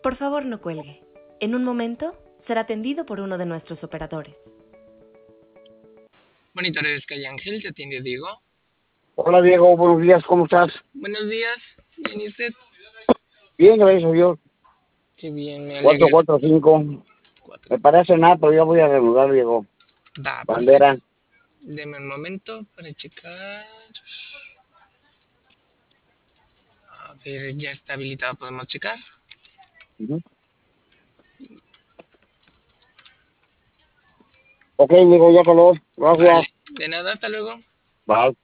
Por favor, no cuelgue. En un momento será atendido por uno de nuestros operadores. Monitores Calle Ángel, ¿te atiende Diego? Hola Diego, buenos días, ¿cómo estás? Buenos días, ¿bien y usted? Bien, gracias a Dios. Qué bien, me alegra. 445. Cuatro. Me parece nada, pero ya voy a reanudar, Diego. Va, Bandera. perfecto. Deme un momento para checar. A ver, ya está habilitado, podemos checar. Ujú. Ok, Diego, ya color. Vale, Gracias. de nada, hasta luego. Bye.